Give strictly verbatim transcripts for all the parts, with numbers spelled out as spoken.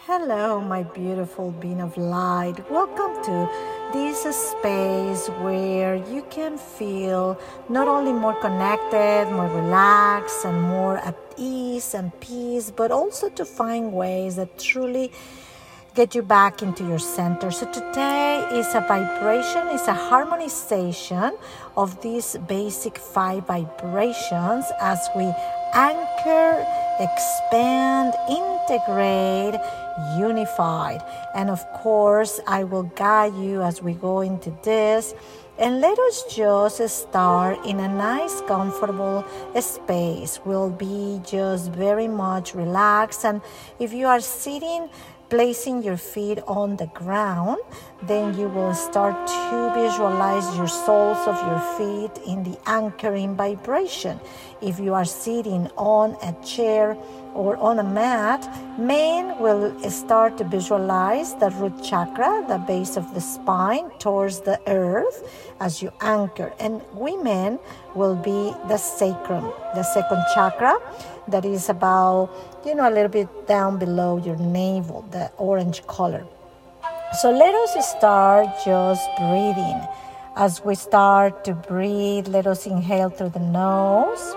Hello, my beautiful being of light. Welcome to this space where you can feel not only more connected, more relaxed, and more at ease and peace, but also to find ways that truly get you back into your center. So today is a vibration, is a harmonization of these basic five vibrations as we anchor, expand, integrate, unified. And of course, I will guide you as we go into this. And let us just start in a nice, comfortable space. We'll be just very much relaxed. And if you are sitting, placing your feet on the ground, then you will start to visualize your soles of your feet in the anchoring vibration. If you are sitting on a chair or on a mat, men will start to visualize the root chakra, the base of the spine, towards the earth as you anchor. And women will be the sacrum, the second chakra, that is about, you know, a little bit down below your navel, the orange color. So let us start just breathing. As we start to breathe, let us inhale through the nose.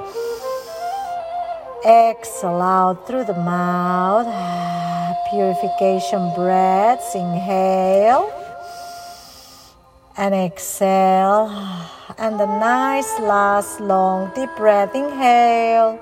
Exhale out through the mouth. Purification breaths. Inhale. And exhale. And a nice last long deep breath. Inhale.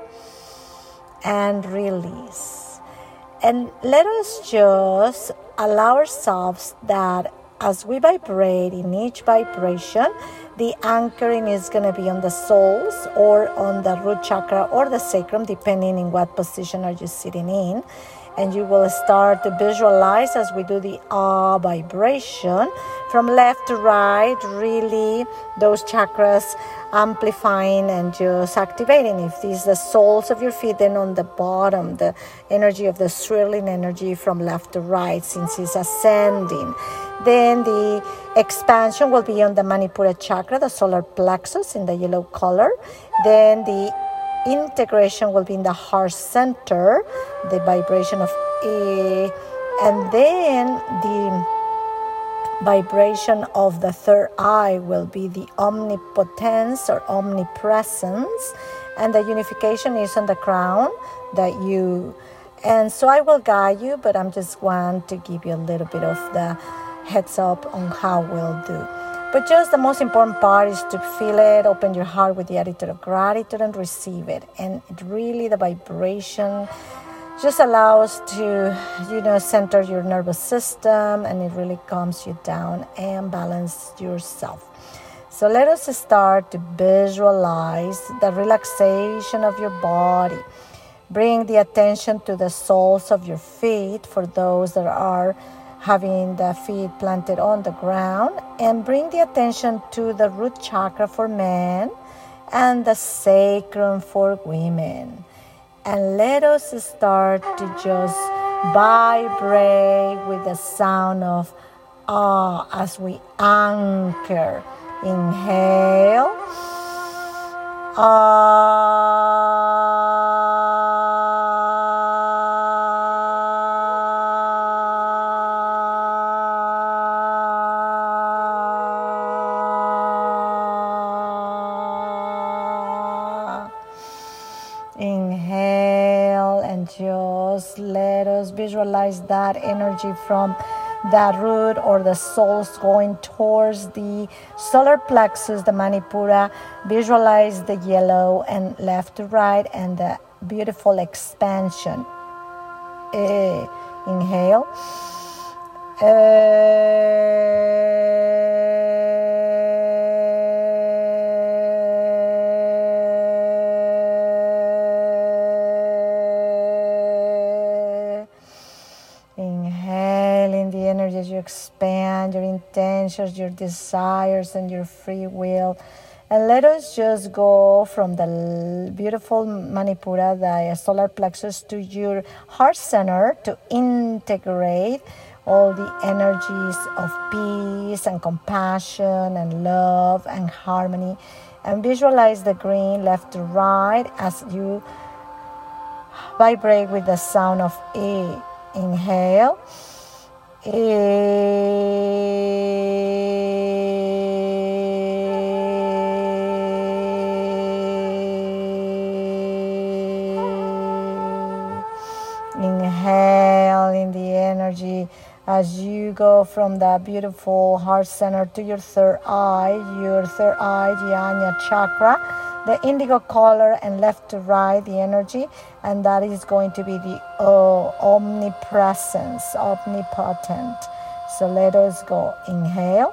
And release. And let us just allow ourselves that as we vibrate in each vibration, the anchoring is going to be on the soles or on the root chakra or the sacrum, depending in what position are you sitting in. And you will start to visualize as we do the ah vibration from left to right, really those chakras amplifying and just activating. If these are the soles of your feet, then on the bottom, the energy of the swirling energy from left to right, since it's ascending. Then the expansion will be on the Manipura chakra, the solar plexus in the yellow color. Then the integration will be in the heart center, the vibration of E, and then the vibration of the third eye will be the omnipotence or omnipresence, and the unification is on the crown, the U. And so I will guide you, but I'm just going to give you a little bit of the heads up on how we'll do. But just the most important part is to feel it, open your heart with the attitude of gratitude and receive it. And it really, the vibration just allows to, you know, center your nervous system, and it really calms you down and balance yourself. So let us start to visualize the relaxation of your body. Bring the attention to the soles of your feet for those that are having the feet planted on the ground, and bring the attention to the root chakra for men and the sacrum for women. And let us start to just vibrate with the sound of ah as we anchor. Inhale. Ah. Inhale, and just let us visualize that energy from that root or the soles going towards the solar plexus, the Manipura. Visualize the yellow and left to right and the beautiful expansion. Eh, inhale. Eh, as you expand your intentions, your desires, and your free will. And let us just go from the beautiful Manipura, the solar plexus, to your heart center to integrate all the energies of peace and compassion and love and harmony. And visualize the green left to right as you vibrate with the sound of E. Inhale. Inhale in the energy as you go from that beautiful heart center to your third eye, your third eye, the Ajna chakra, the indigo color, and left to right, the energy, and that is going to be the uh, omnipresence, omnipotent. So let us go. Inhale.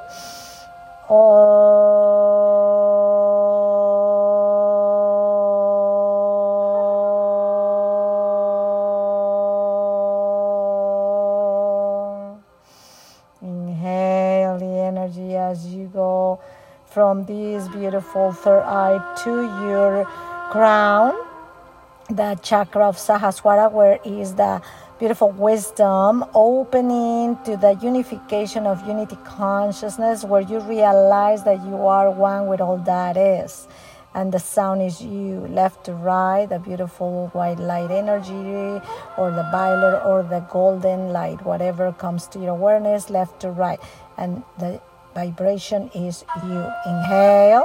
Inhale the energy as you go from this beautiful third eye to your crown, the chakra of Sahasrara, where is the beautiful wisdom, opening to the unification of unity consciousness, where you realize that you are one with all that is. And the sound is you, left to right, the beautiful white light energy, or the violet, or the golden light, whatever comes to your awareness, left to right. And the vibration is you. Inhale.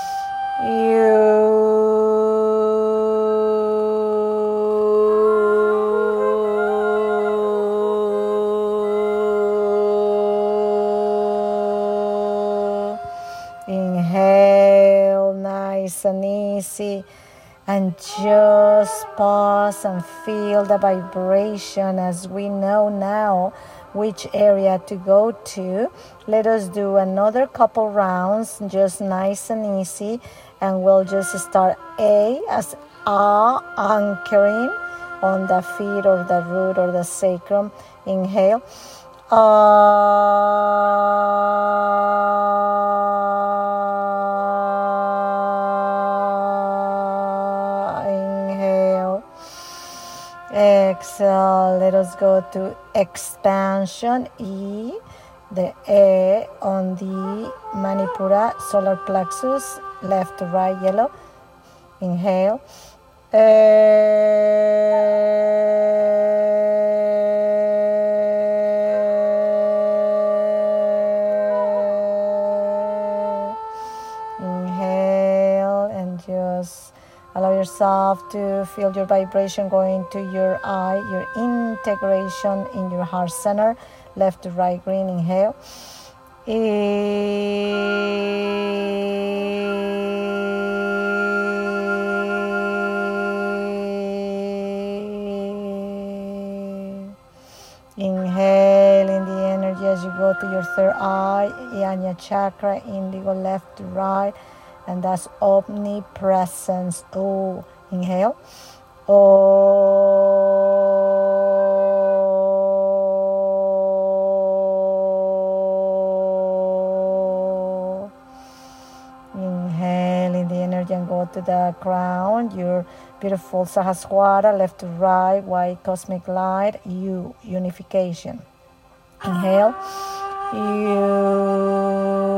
You. Inhale, nice and easy. And just pause and feel the vibration as we know now which area to go to. Let us do another couple rounds, just nice and easy. And we'll just start A as A, anchoring on the feet or the root or the sacrum. Inhale. Ah, inhale. Exhale. Let us go to expansion, E, the E on the Manipura solar plexus, left to right, yellow. Inhale. Inhale and just allow yourself to feel your vibration going to your eye, your integration in your heart center, left to right, green. Inhale. Inhale in the energy as you go to your third eye, Ajna chakra, indigo, left to right, and that's omnipresence. Oh, inhale. Oh. Inhale in the energy and go to the crown, your beautiful Sahasrara, left to right, white cosmic light, you, unification. Inhale. You.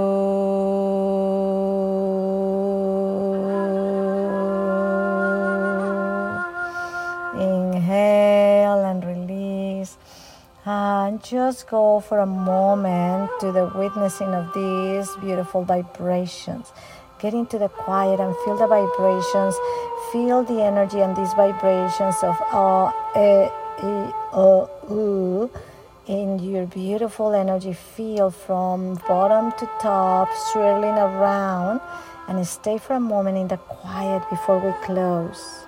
Inhale and release. And just go for a moment to the witnessing of these beautiful vibrations. Get into the quiet and feel the vibrations. Feel the energy and these vibrations of A, E, I, O, U in your beautiful energy field from bottom to top, swirling around, and stay for a moment in the quiet before we close.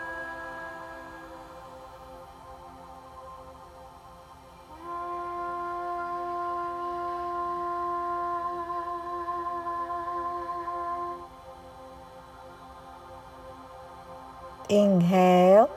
Inhale.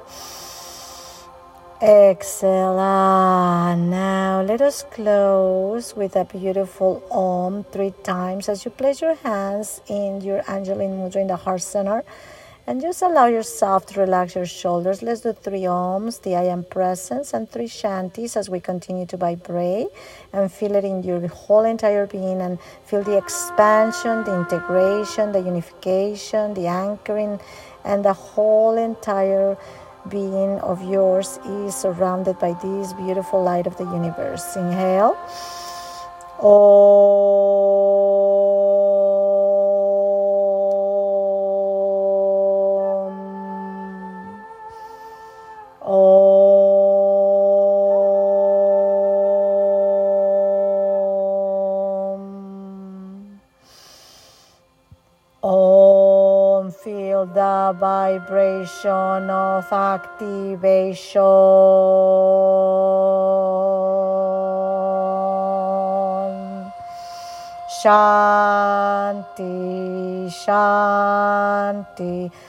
Exhale. Ah, now let us close with a beautiful Om three times as you place your hands in your Angeline Mudra in the heart center. And just allow yourself to relax your shoulders. Let's do three Oms, the I am presence, and three Shantis as we continue to vibrate and feel it in your whole entire being, and feel the expansion, the integration, the unification, the anchoring, and the whole entire being of yours is surrounded by this beautiful light of the universe. Inhale. Om. Om. Om. Feel the vibration of activation. Shanti, Shanti,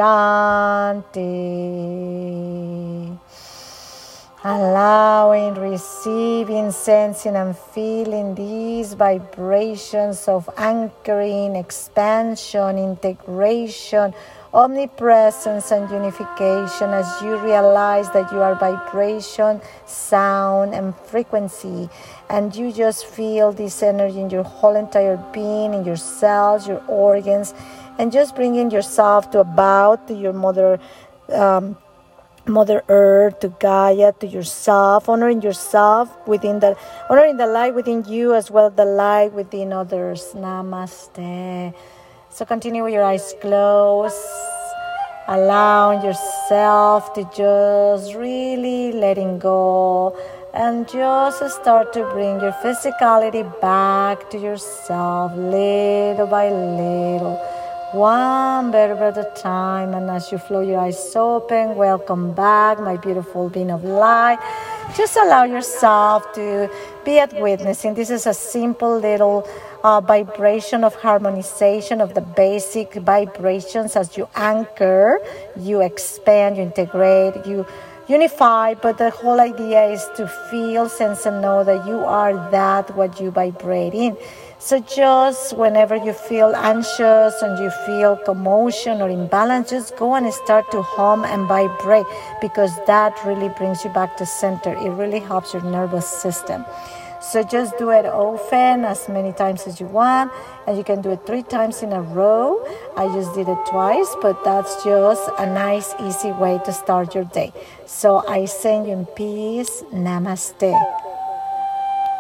Shanti. Allowing, receiving, sensing and feeling these vibrations of anchoring, expansion, integration, omnipresence and unification as you realize that you are vibration, sound and frequency, and you just feel this energy in your whole entire being, in your cells, your organs, and just bringing yourself to a bow to your mother um, Mother Earth, to Gaia, to yourself, honoring yourself within the, honoring the light within you as well as the light within others. Namaste. So continue with your eyes closed, allowing yourself to just really letting go and just start to bring your physicality back to yourself little by little. One vertebra at a time, and as you flow your eyes open, welcome back, my beautiful being of light. Just allow yourself to be at witnessing. This is a simple little uh, vibration of harmonization of the basic vibrations. As you anchor, you expand, you integrate, you unify, but the whole idea is to feel, sense, and know that you are that what you vibrate in. So just whenever you feel anxious and you feel commotion or imbalance, just go and start to hum and vibrate, because that really brings you back to center. It really helps your nervous system. So just do it often, as many times as you want, and you can do it three times in a row. I just did it twice, but that's just a nice, easy way to start your day. So I send you in peace. Namaste.